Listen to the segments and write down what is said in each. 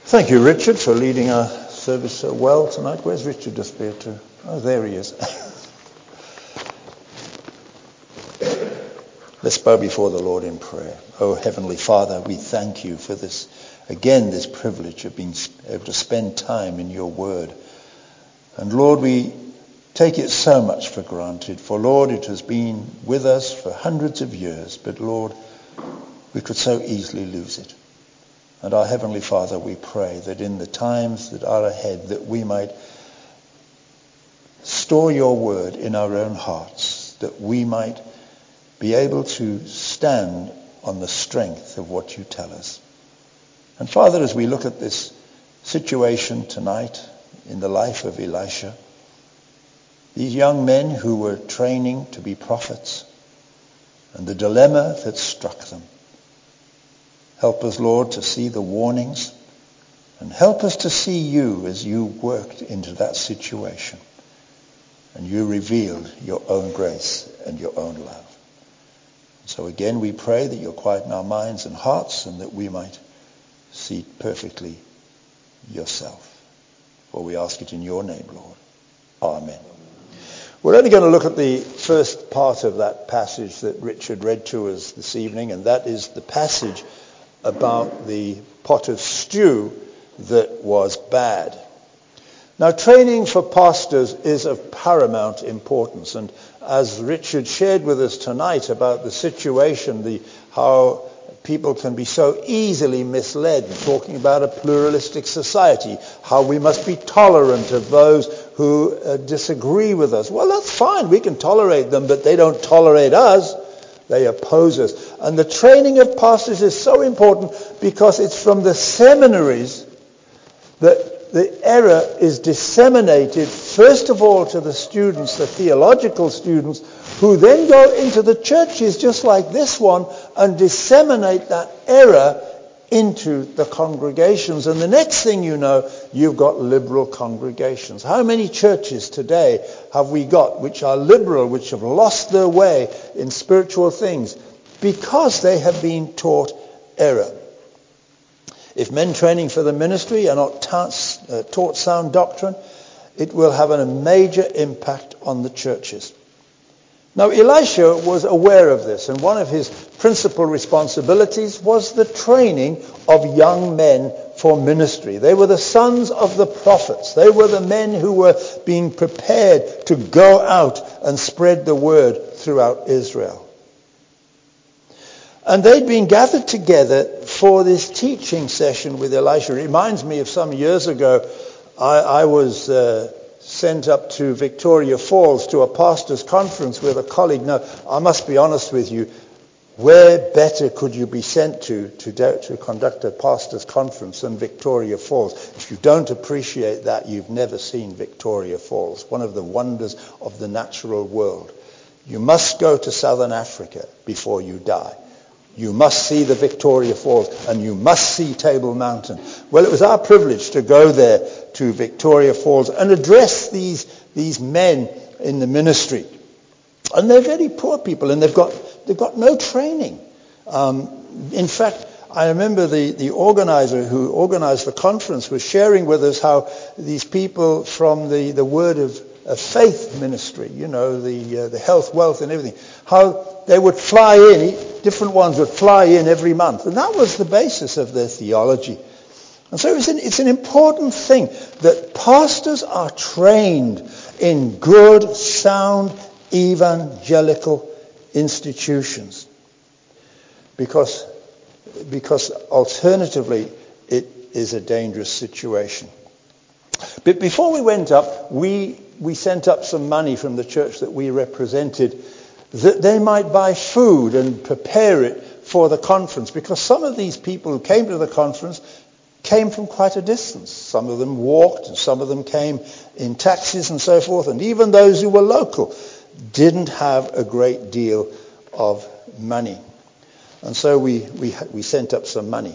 Thank you, Richard, for leading our service so well tonight. Where's Richard disappeared to? Oh, there he is. Let's bow before the Lord in prayer. Oh, Heavenly Father, we thank you for this privilege of being able to spend time in your word. And Lord, we take it so much for granted. For Lord, it has been with us for hundreds of years. But Lord, we could so easily lose it. And our Heavenly Father, we pray that in the times that are ahead, that we might store your word in our own hearts, that we might be able to stand on the strength of what you tell us. And Father, as we look at this situation tonight in the life of Elisha, these young men who were training to be prophets, and the dilemma that struck them, help us, Lord, to see the warnings, and help us to see you as you worked into that situation, and you revealed your own grace and your own love. So again, we pray that you'll quieten our minds and hearts, and that we might see perfectly yourself. For we ask it in your name, Lord. Amen. We're only going to look at the first part of that passage that Richard read to us this evening, and that is the passage about the pot of stew that was bad. Now, training for pastors is of paramount importance, and as Richard shared with us tonight about the situation, how people can be so easily misled, talking about a pluralistic society, how we must be tolerant of those who disagree with us. Well, that's fine, we can tolerate them, but they don't tolerate us. They oppose us. And the training of pastors is so important because it's from the seminaries that the error is disseminated, first of all to the students, the theological students, who then go into the churches just like this one and disseminate that error into the congregations. And the next thing you know, you've got liberal congregations. How many churches today have we got which are liberal, which have lost their way in spiritual things because they have been taught error? If men training for the ministry are not taught sound doctrine, it will have a major impact on the churches. Now, Elisha was aware of this, and one of his principal responsibilities was the training of young men for ministry. They were the sons of the prophets. They were the men who were being prepared to go out and spread the word throughout Israel. And they'd been gathered together for this teaching session with Elisha. It reminds me of some years ago, I was sent up to Victoria Falls to a pastor's conference with a colleague. Now, I must be honest with you, where better could you be sent to conduct a pastor's conference than Victoria Falls? If you don't appreciate that, you've never seen Victoria Falls, one of the wonders of the natural world. You must go to Southern Africa before you die. You must see the Victoria Falls, and you must see Table Mountain. Well, it was our privilege to go there to Victoria Falls and address these men in the ministry. And they're very poor people, and they've got no training. In fact, I remember the organizer who organized the conference was sharing with us how these people from the Word of Faith ministry, the health, wealth and everything, how they would fly in, different ones would fly in every month. And that was the basis of their theology. And so it's an important thing that pastors are trained in good, sound, evangelical institutions. Because alternatively, it is a dangerous situation. But before we went up, we sent up some money from the church that we represented that they might buy food and prepare it for the conference. Because some of these people who came to the conference came from quite a distance. Some of them walked, and some of them came in taxis and so forth. And even those who were local didn't have a great deal of money. And so we sent up some money.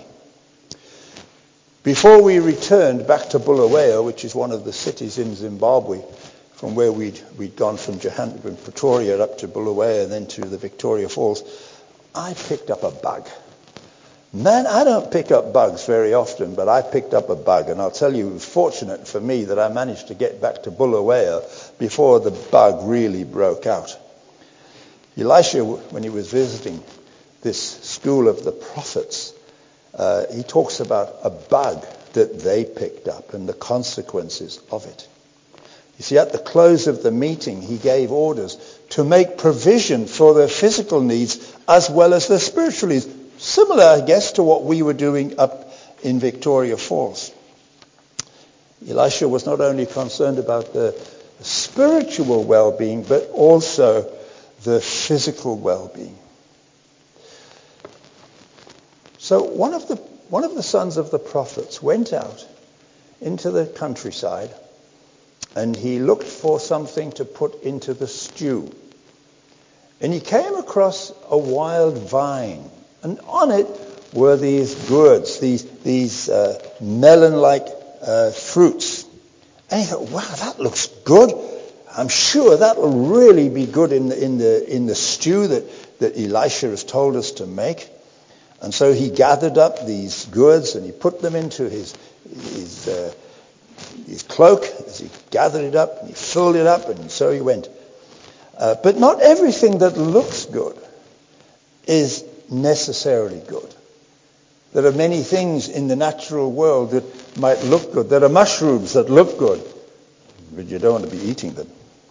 Before we returned back to Bulawayo, which is one of the cities in Zimbabwe, from where we'd gone from Johannesburg, Pretoria up to Bulawayo and then to the Victoria Falls, I picked up a bug. Man, I don't pick up bugs very often, but I picked up a bug, and I'll tell you, it was fortunate for me that I managed to get back to Bulawayo before the bug really broke out. Elisha, when he was visiting this school of the prophets, he talks about a bug that they picked up and the consequences of it. You see, at the close of the meeting, he gave orders to make provision for their physical needs as well as their spiritual needs. Similar, I guess, to what we were doing up in Victoria Falls. Elisha was not only concerned about the spiritual well-being, but also the physical well-being. So one of the sons of the prophets went out into the countryside, and he looked for something to put into the stew. And he came across a wild vine, and on it were these gourds, these melon-like fruits. And he thought, wow, that looks good. I'm sure that will really be good in the stew that Elisha has told us to make. And so he gathered up these gourds and he put them into his cloak as he gathered it up, and he filled it up, and so he went. But not everything that looks good is necessarily good. There are many things in the natural world that might look good. There are mushrooms that look good, but you don't want to be eating them.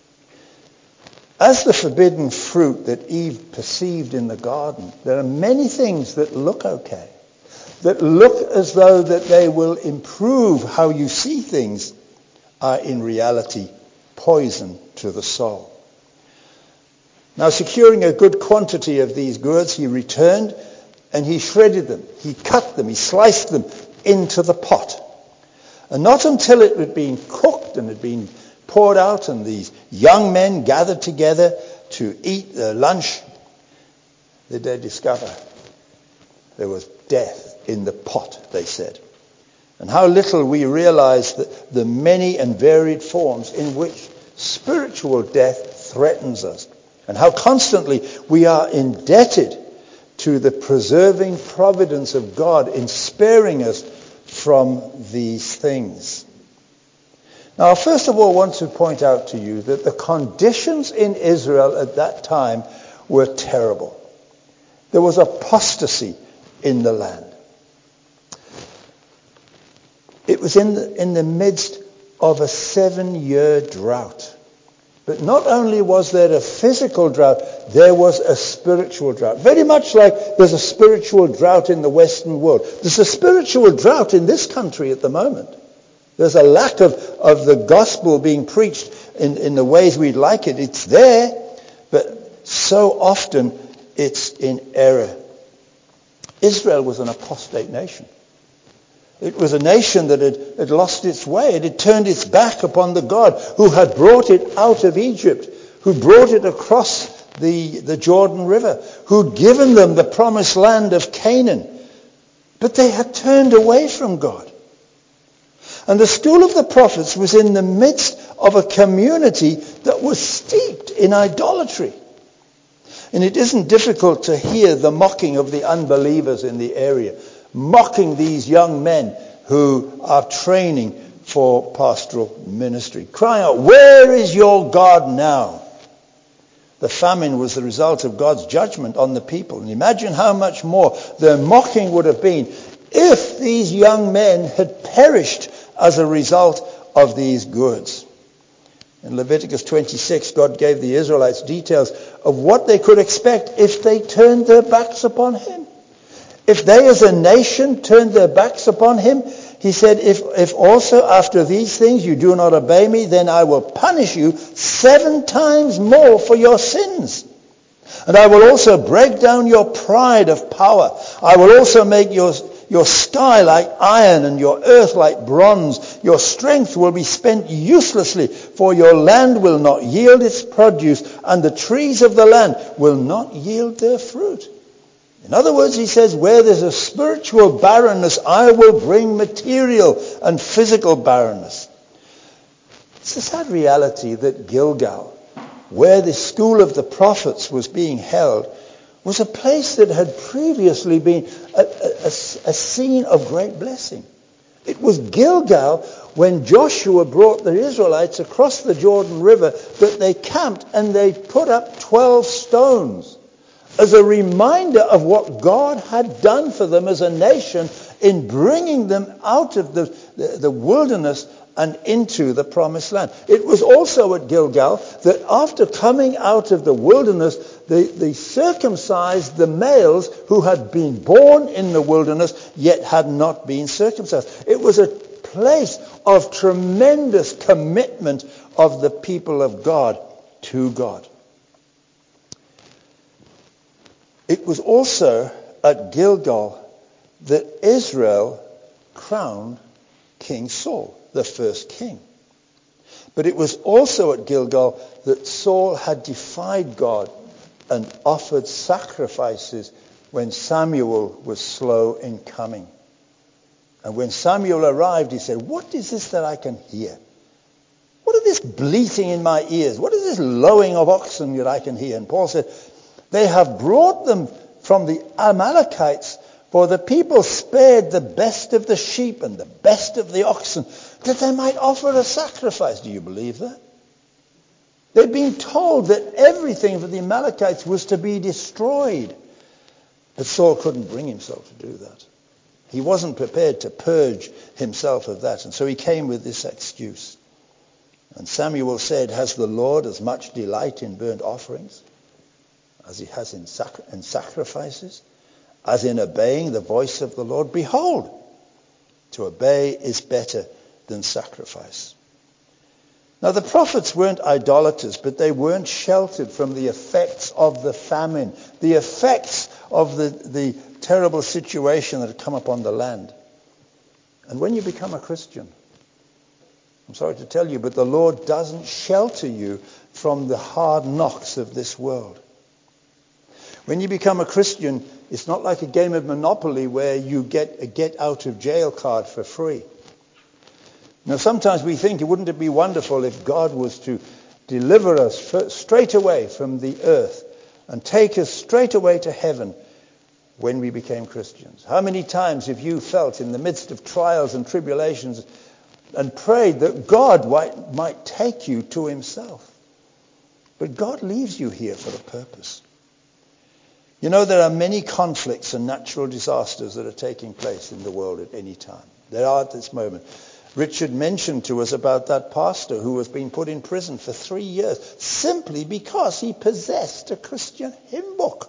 As the forbidden fruit that Eve perceived in the garden, there are many things that look okay, that look as though that they will improve how you see things, are in reality poison to the soul. Now, securing a good quantity of these gourds, he returned and he shredded them, he cut them, he sliced them into the pot. And not until it had been cooked and had been poured out and these young men gathered together to eat their lunch did they discover there was death in the pot, they said. And how little we realize that the many and varied forms in which spiritual death threatens us, and how constantly we are indebted to the preserving providence of God in sparing us from these things. Now, first of all, I want to point out to you that the conditions in Israel at that time were terrible. There was apostasy in the land. It was in the midst of a 7-year drought. But not only was there a physical drought, there was a spiritual drought. Very much like there's a spiritual drought in the Western world. There's a spiritual drought in this country at the moment. There's a lack of the gospel being preached in the ways we'd like it. It's there, but so often it's in error. Israel was an apostate nation. It was a nation that had lost its way. It had turned its back upon the God who had brought it out of Egypt, who brought it across the Jordan River, who'd given them the promised land of Canaan. But they had turned away from God. And the school of the prophets was in the midst of a community that was steeped in idolatry. And it isn't difficult to hear the mocking of the unbelievers in the area, mocking these young men who are training for pastoral ministry, crying out, "Where is your God now?" The famine was the result of God's judgment on the people. And imagine how much more their mocking would have been if these young men had perished as a result of these goods. In Leviticus 26, God gave the Israelites details of what they could expect if they turned their backs upon him. If they as a nation turned their backs upon him, he said, if also after these things you do not obey me, then I will punish you 7 times more for your sins. And I will also break down your pride of power. I will also make your sky like iron and your earth like bronze. Your strength will be spent uselessly, for your land will not yield its produce, and the trees of the land will not yield their fruit. In other words, he says, where there's a spiritual barrenness, I will bring material and physical barrenness. It's a sad reality that Gilgal, where the school of the prophets was being held, was a place that had previously been a scene of great blessing. It was Gilgal when Joshua brought the Israelites across the Jordan River that they camped and they put up 12 stones as a reminder of what God had done for them as a nation in bringing them out of the wilderness and into the promised land. It was also at Gilgal that after coming out of the wilderness, they circumcised the males who had been born in the wilderness yet had not been circumcised. It was a place of tremendous commitment of the people of God to God. It was also at Gilgal that Israel crowned King Saul, the first king. But it was also at Gilgal that Saul had defied God and offered sacrifices when Samuel was slow in coming. And when Samuel arrived, he said, "What is this that I can hear? What is this bleating in my ears? What is this lowing of oxen that I can hear?" And Paul said, "They have brought them from the Amalekites, for the people spared the best of the sheep and the best of the oxen, that they might offer a sacrifice." Do you believe that? They'd been told that everything for the Amalekites was to be destroyed. But Saul couldn't bring himself to do that. He wasn't prepared to purge himself of that. And so he came with this excuse. And Samuel said, "Has the Lord as much delight in burnt offerings as he has in sacrifices, as in obeying the voice of the Lord? Behold, to obey is better than sacrifice." Now the prophets weren't idolaters, but they weren't sheltered from the effects of the famine, the effects of the terrible situation that had come upon the land. And when you become a Christian, I'm sorry to tell you, but the Lord doesn't shelter you from the hard knocks of this world. When you become a Christian, it's not like a game of Monopoly where you get a get-out-of-jail card for free. Now, sometimes we think, wouldn't it be wonderful if God was to deliver us straight away from the earth and take us straight away to heaven when we became Christians? How many times have you felt in the midst of trials and tribulations and prayed that God might take you to himself? But God leaves you here for a purpose. You know, there are many conflicts and natural disasters that are taking place in the world at any time. There are at this moment. Richard mentioned to us about that pastor who was being put in prison for 3 years simply because he possessed a Christian hymn book.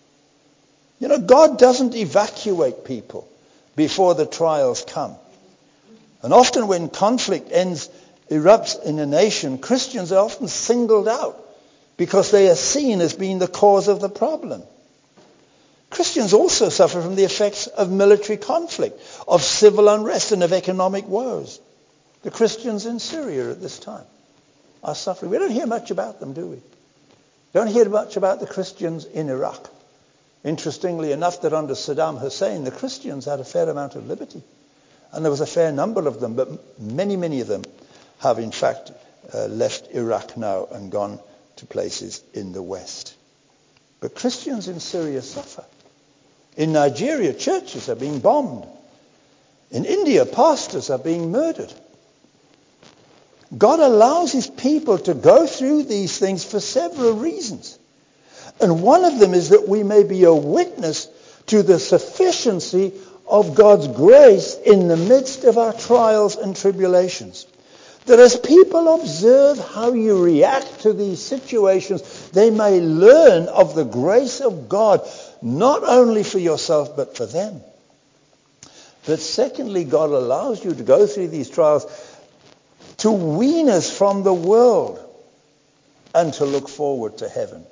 You know, God doesn't evacuate people before the trials come. And often when conflict erupts in a nation, Christians are often singled out because they are seen as being the cause of the problem. Christians also suffer from the effects of military conflict, of civil unrest, and of economic woes. The Christians in Syria at this time are suffering. We don't hear much about them, do we? Don't hear much about the Christians in Iraq. Interestingly enough, that under Saddam Hussein, the Christians had a fair amount of liberty. And there was a fair number of them, but many of them have in fact left Iraq now and gone to places in the West. But Christians in Syria suffer. In Nigeria, churches are being bombed. In India, pastors are being murdered. God allows his people to go through these things for several reasons. And one of them is that we may be a witness to the sufficiency of God's grace in the midst of our trials and tribulations. That as people observe how you react to these situations, they may learn of the grace of God, not only for yourself, but for them. But secondly, God allows you to go through these trials to wean us from the world and to look forward to heaven.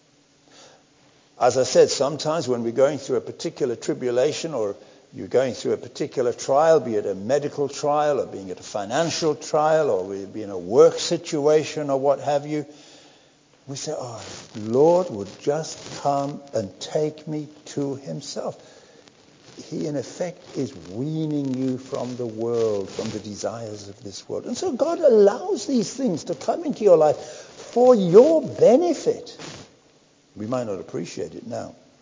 As I said, sometimes when we're going through a particular tribulation or you're going through a particular trial, be it a medical trial or being it a financial trial or be in a work situation or what have you, we say, "Oh, Lord would just come and take me to himself." He, in effect, is weaning you from the world, from the desires of this world. And so God allows these things to come into your life for your benefit. We might not appreciate it now,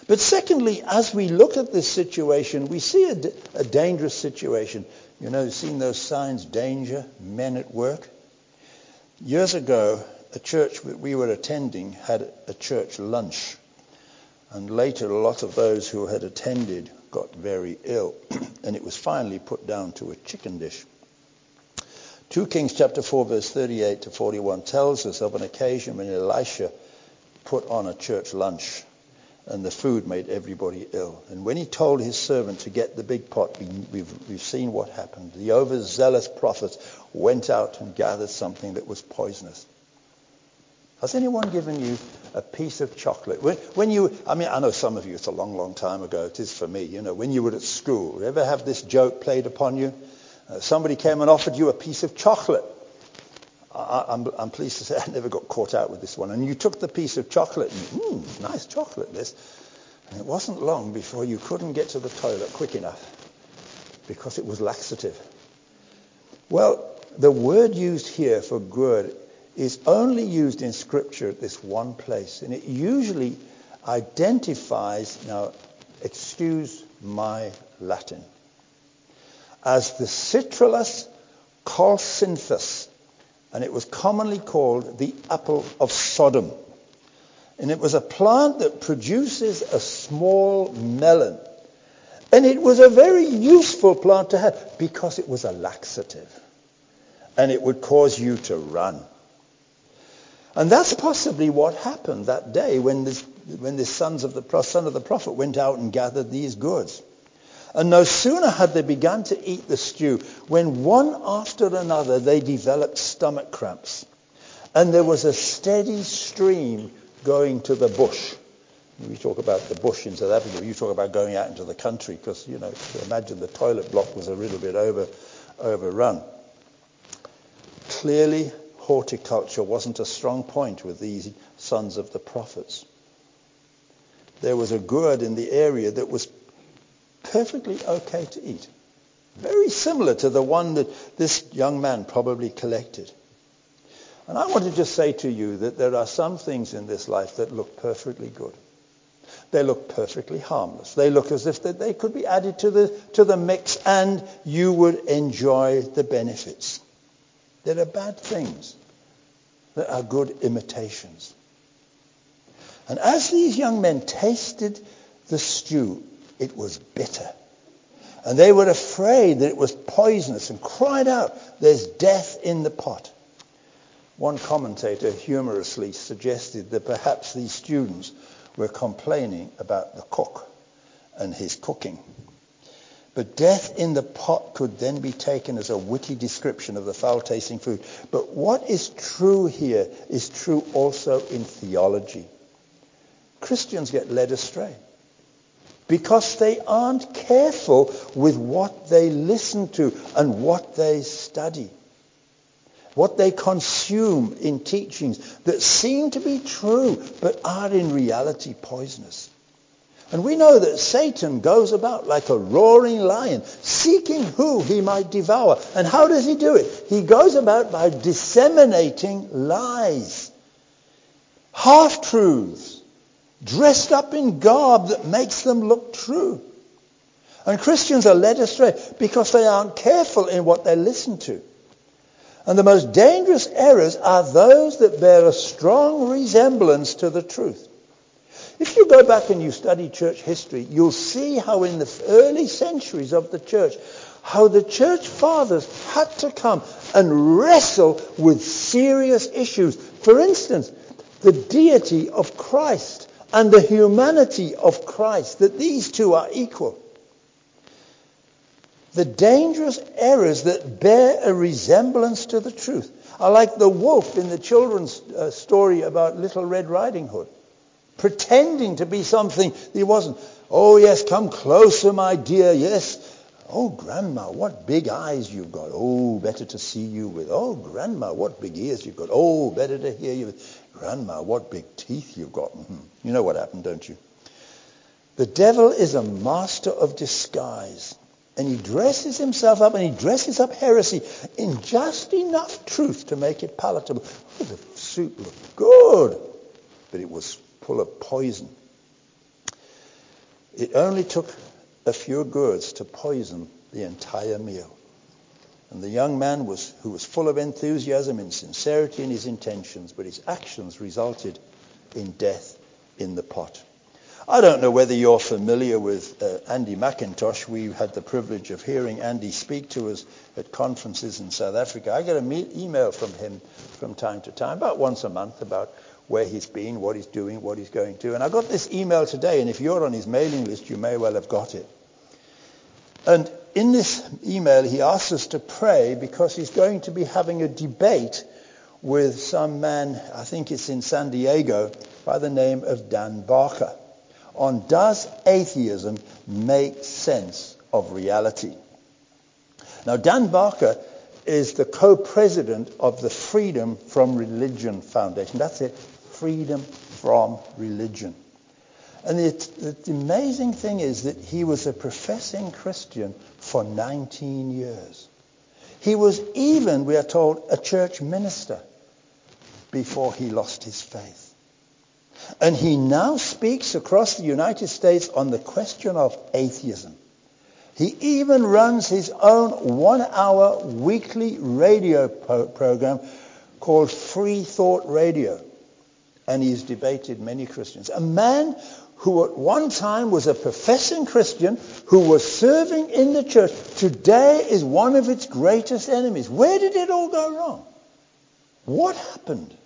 But secondly, as we look at this situation, we see a dangerous situation. You know, seen those signs, danger, men at work? Years ago, a church we were attending had a church lunch. And later, a lot of those who had attended got very ill. And it was finally put down to a chicken dish. 2 Kings chapter 4, verse 38 to 41 tells us of an occasion when Elisha put on a church lunch. And the food made everybody ill. And when he told his servant to get the big pot, we've seen what happened. The overzealous prophets went out and gathered something that was poisonous. Has anyone given you a piece of chocolate? When you, I know some of you, it's a long, long time ago. It is for me. You know, when you were at school, you ever have this joke played upon you? Somebody came and offered you a piece of chocolate. I'm pleased to say I never got caught out with this one. And you took the piece of chocolate and, nice chocolate this. And it wasn't long before you couldn't get to the toilet quick enough because it was laxative. Well, the word used here for gourd is only used in Scripture at this one place. And it usually identifies, now excuse my Latin, as the Citrullus colcynthus. And it was commonly called the apple of Sodom. And it was a plant that produces a small melon. And it was a very useful plant to have because it was a laxative. And it would cause you to run. And that's possibly what happened that day when the son of the prophet went out and gathered these goods. And no sooner had they begun to eat the stew, when one after another they developed stomach cramps. And there was a steady stream going to the bush. We talk about the bush in South Africa. You talk about going out into the country because, you know, imagine the toilet block was a little bit overrun. Clearly, horticulture wasn't a strong point with these sons of the prophets. There was a gourd in the area that was perfectly okay to eat. Very similar to the one that this young man probably collected. And I want to just say to you that there are some things in this life that look perfectly good. They look perfectly harmless. They look as if they could be added to the mix and you would enjoy the benefits. There are bad things that are good imitations. And as these young men tasted the stew, it was bitter. And they were afraid that it was poisonous and cried out, "There's death in the pot." One commentator humorously suggested that perhaps these students were complaining about the cook and his cooking. But death in the pot could then be taken as a witty description of the foul-tasting food. But what is true here is true also in theology. Christians get led astray because they aren't careful with what they listen to and what they study, what they consume in teachings that seem to be true but are in reality poisonous. And we know that Satan goes about like a roaring lion, seeking who he might devour. And how does he do it? He goes about by disseminating lies, half-truths, dressed up in garb that makes them look true. And Christians are led astray because they aren't careful in what they listen to. And the most dangerous errors are those that bear a strong resemblance to the truth. If you go back and you study church history, you'll see how in the early centuries of the church, how the church fathers had to come and wrestle with serious issues. For instance, the deity of Christ and the humanity of Christ, that these two are equal. The dangerous errors that bear a resemblance to the truth are like the wolf in the children's story about Little Red Riding Hood, pretending to be something he wasn't. "Oh, yes, come closer, my dear. Yes. Oh, Grandma, what big eyes you've got. Oh, better to see you with. Oh, Grandma, what big ears you've got. Oh, better to hear you with. Grandma, what big teeth you've got." You know what happened, don't you? The devil is a master of disguise. And he dresses himself up, and he dresses up heresy in just enough truth to make it palatable. Oh, the soup looked good, but it was full of poison. It only took a few gourds to poison the entire meal. And the young man who was full of enthusiasm and sincerity in his intentions, but his actions resulted in death in the pot. I don't know whether you're familiar with Andy McIntosh. We had the privilege of hearing Andy speak to us at conferences in South Africa. I get an email from him from time to time, about once a month, about where he's been, what he's doing, what he's going to. And I got this email today, and if you're on his mailing list, you may well have got it. And in this email, he asks us to pray because he's going to be having a debate with some man, I think it's in San Diego, by the name of Dan Barker, on does atheism make sense of reality? Now, Dan Barker is the co-president of the Freedom from Religion Foundation. That's it, Freedom from Religion. And the amazing thing is that he was a professing Christian for 19 years. He was even, we are told, a church minister before he lost his faith. And he now speaks across the United States on the question of atheism. He even runs his own 1-hour weekly radio program called Free Thought Radio. And he's debated many Christians. A man who at one time was a professing Christian, who was serving in the church, today is one of its greatest enemies. Where did it all go wrong? What happened?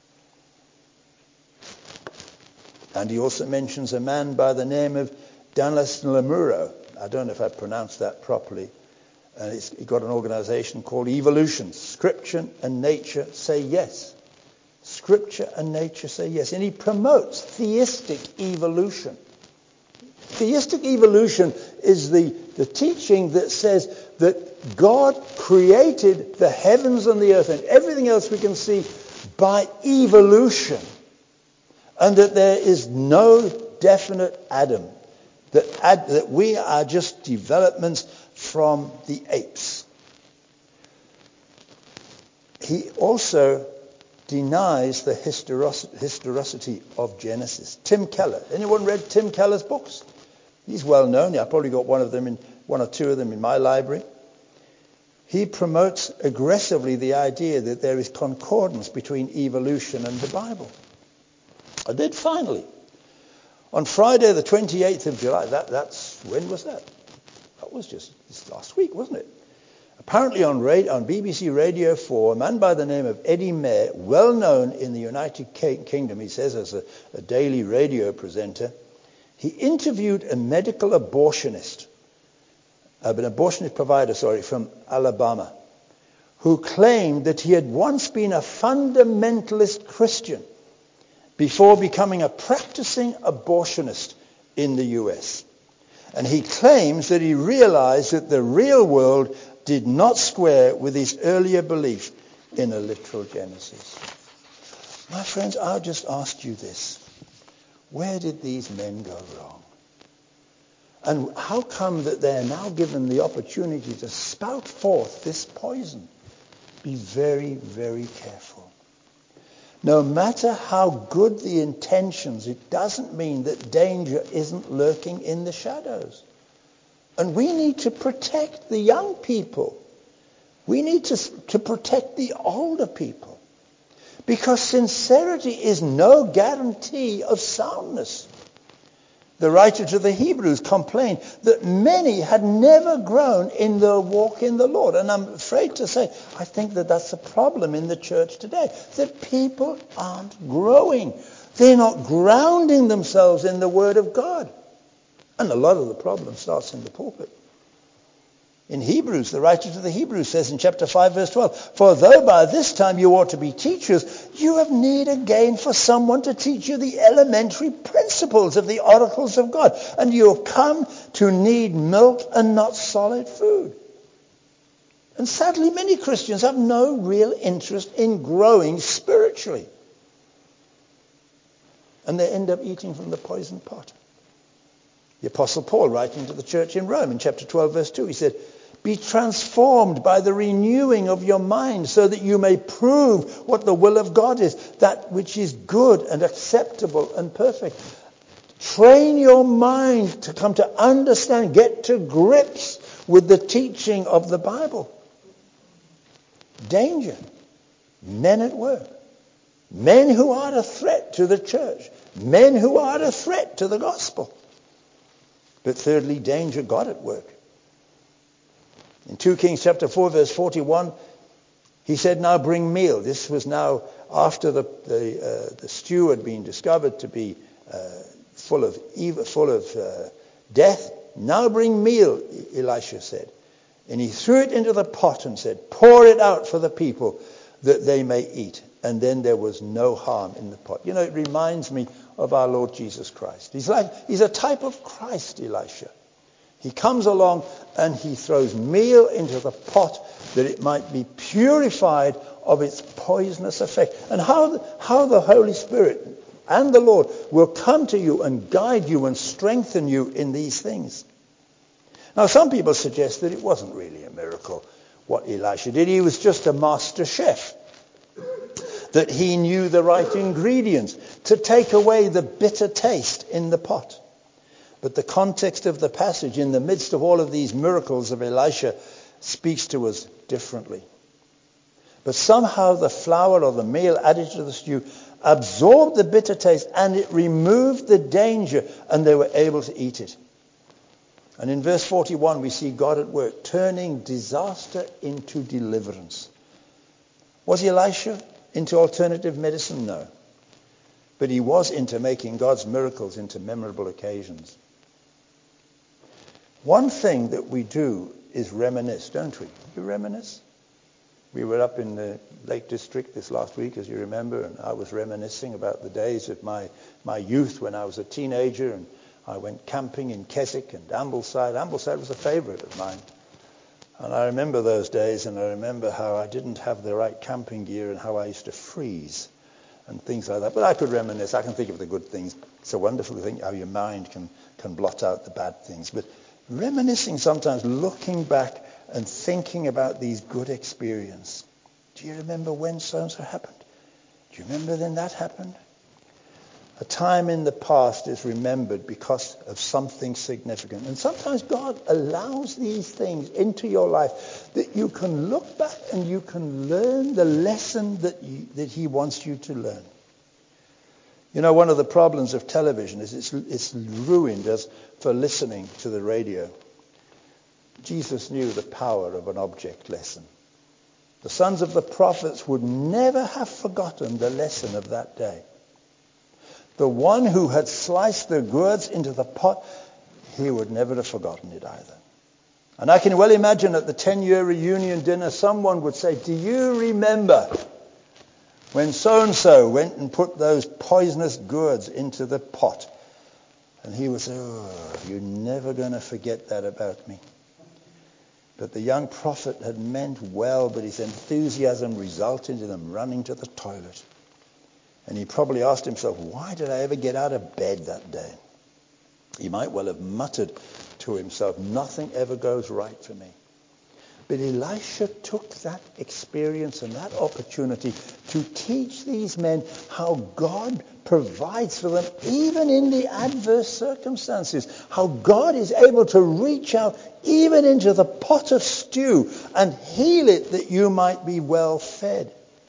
And he also mentions a man by the name of Dallas Lamuro. I don't know if I pronounced that properly. And he's got an organization called Evolution. Scripture and nature say yes. Scripture and nature say yes. And he promotes theistic evolution. Theistic evolution is the teaching that says that God created the heavens and the earth and everything else we can see by evolution. And that there is no definite Adam. That we are just developments from the apes. He also denies the historicity of Genesis. Tim Keller. Anyone read Tim Keller's books? He's well known. I probably got one or two of them in my library. He promotes aggressively the idea that there is concordance between evolution and the Bible. And then finally, on Friday the 28th of July, when was that? That was just this last week, wasn't it? Apparently on BBC Radio 4, a man by the name of Eddie Mair, well known in the United Kingdom, he says, as a daily radio presenter, he interviewed a medical abortionist, an abortionist provider, from Alabama, who claimed that he had once been a fundamentalist Christian before becoming a practicing abortionist in the US. And he claims that he realized that the real world did not square with his earlier belief in a literal Genesis. My friends, I'll just ask you this. Where did these men go wrong? And how come that they're now given the opportunity to spout forth this poison? Be very, very careful. No matter how good the intentions, it doesn't mean that danger isn't lurking in the shadows. And we need to protect the young people. We need to protect the older people. Because sincerity is no guarantee of soundness. The writer to the Hebrews complained that many had never grown in their walk in the Lord. And I'm afraid to say, I think that that's a problem in the church today. That people aren't growing. They're not grounding themselves in the Word of God. And a lot of the problem starts in the pulpit. In Hebrews, the writer to the Hebrews says in chapter 5, verse 12, "For though by this time you ought to be teachers, you have need again for someone to teach you the elementary principles of the oracles of God. And you have come to need milk and not solid food." And sadly, many Christians have no real interest in growing spiritually. And they end up eating from the poisoned pot. The Apostle Paul, writing to the church in Rome in chapter 12, verse 2, he said, "Be transformed by the renewing of your mind so that you may prove what the will of God is, that which is good and acceptable and perfect." Train your mind to come to understand, get to grips with the teaching of the Bible. Danger. Men at work. Men who are a threat to the church. Men who are a threat to the gospel. But thirdly, danger, God at work. In 2 Kings chapter 4, verse 41, he said, now bring meal. This was now after the stew had been discovered to be full of death. Now bring meal, Elisha said. And he threw it into the pot and said, pour it out for the people that they may eat. And then there was no harm in the pot. You know, it reminds me of our Lord Jesus Christ. He's a type of Christ, Elisha. He comes along and he throws meal into the pot that it might be purified of its poisonous effect. And how the Holy Spirit and the Lord will come to you and guide you and strengthen you in these things. Now, some people suggest that it wasn't really a miracle what Elisha did. He was just a master chef. That he knew the right ingredients to take away the bitter taste in the pot. But the context of the passage in the midst of all of these miracles of Elisha speaks to us differently. But somehow the flour or the meal added to the stew absorbed the bitter taste and it removed the danger and they were able to eat it. And in verse 41 we see God at work turning disaster into deliverance. Was Elisha into alternative medicine? No. But he was into making God's miracles into memorable occasions. One thing that we do is reminisce, don't we? You reminisce? We were up in the Lake District this last week, as you remember, and I was reminiscing about the days of my youth when I was a teenager, and I went camping in Keswick and Ambleside. Ambleside was a favorite of mine. And I remember those days, and I remember how I didn't have the right camping gear and how I used to freeze and things like that. But I could reminisce. I can think of the good things. It's a wonderful thing how your mind can blot out the bad things. But reminiscing sometimes, looking back and thinking about these good experiences. Do you remember when so-and-so happened? Do you remember when that happened? A time in the past is remembered because of something significant. And sometimes God allows these things into your life that you can look back and you can learn the lesson that he wants you to learn. You know, one of the problems of television is it's ruined us for listening to the radio. Jesus knew the power of an object lesson. The sons of the prophets would never have forgotten the lesson of that day. The one who had sliced the gourds into the pot, he would never have forgotten it either. And I can well imagine at the 10-year reunion dinner, someone would say, do you remember when so-and-so went and put those poisonous gourds into the pot? And he would say, oh, you're never going to forget that about me. But the young prophet had meant well, but his enthusiasm resulted in him running to the toilet. And he probably asked himself, why did I ever get out of bed that day? He might well have muttered to himself, nothing ever goes right for me. But Elisha took that experience and that opportunity to teach these men how God provides for them, even in the adverse circumstances. How God is able to reach out even into the pot of stew and heal it that you might be well fed.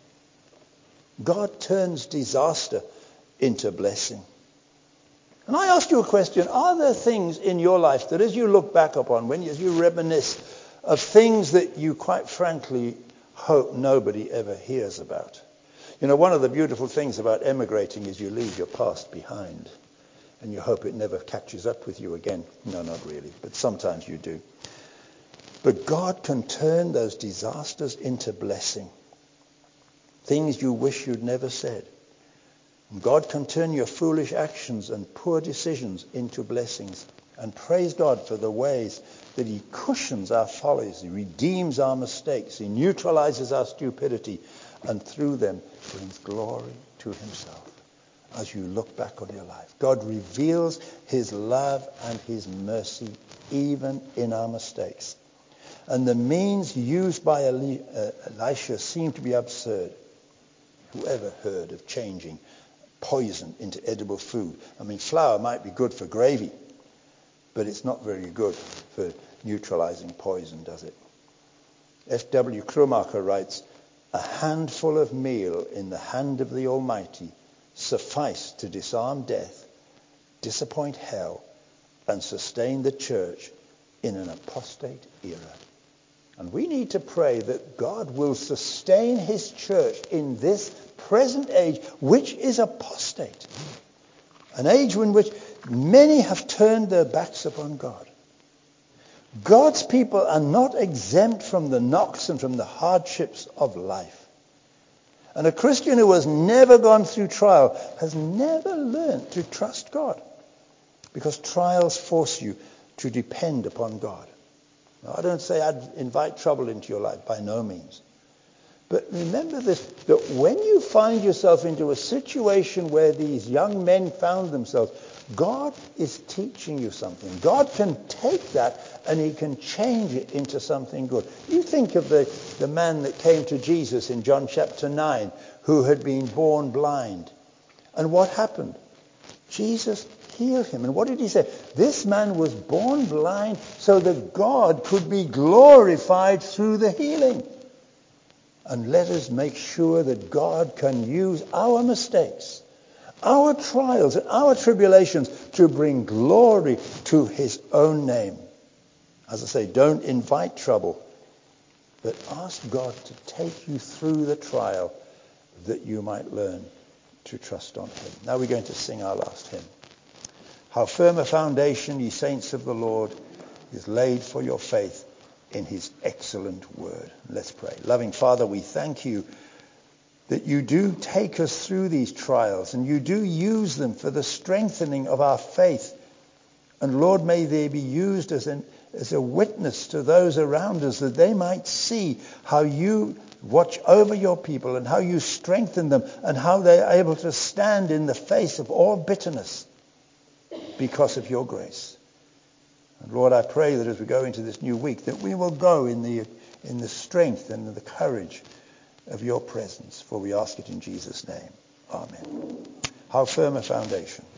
God turns disaster into blessing. And I ask you a question. Are there things in your life that as you look back upon, as you reminisce of things that you quite frankly hope nobody ever hears about? You know, one of the beautiful things about emigrating is you leave your past behind. And you hope it never catches up with you again. No, not really. But sometimes you do. But God can turn those disasters into blessing. Things you wish you'd never said. God can turn your foolish actions and poor decisions into blessings. And praise God for the ways that he cushions our follies. He redeems our mistakes. He neutralizes our stupidity. And through them brings glory to himself. As you look back on your life, God reveals his love and his mercy even in our mistakes. And the means used by Elisha seem to be absurd. Whoever heard of changing poison into edible food. I mean, flour might be good for gravy, but it's not very good for neutralizing poison, does it? F.W. Krummacher writes, "A handful of meal in the hand of the Almighty sufficed to disarm death, disappoint hell, and sustain the church in an apostate era." And we need to pray that God will sustain his church in this present age, which is apostate. An age in which many have turned their backs upon God. God's people are not exempt from the knocks and from the hardships of life. And a Christian who has never gone through trial has never learned to trust God, because trials force you to depend upon God. Now, I don't say I'd invite trouble into your life, by no means. But remember this, that when you find yourself into a situation where these young men found themselves, God is teaching you something. God can take that and he can change it into something good. You think of the man that came to Jesus in John chapter 9, who had been born blind. And what happened? Jesus healed him. And what did he say? This man was born blind so that God could be glorified through the healing. And let us make sure that God can use our mistakes, our trials and our tribulations to bring glory to his own name. As I say, don't invite trouble, but ask God to take you through the trial that you might learn to trust on him. Now we're going to sing our last hymn. How firm a foundation, ye saints of the Lord, is laid for your faith in his excellent word. Let's pray. Loving Father, we thank you that you do take us through these trials and you do use them for the strengthening of our faith. And Lord, may they be used as a witness to those around us, that they might see how you watch over your people and how you strengthen them and how they are able to stand in the face of all bitterness because of your grace. And Lord, I pray that as we go into this new week, that we will go in the strength and the courage of your presence. For we ask it in Jesus' name. Amen. How firm a foundation.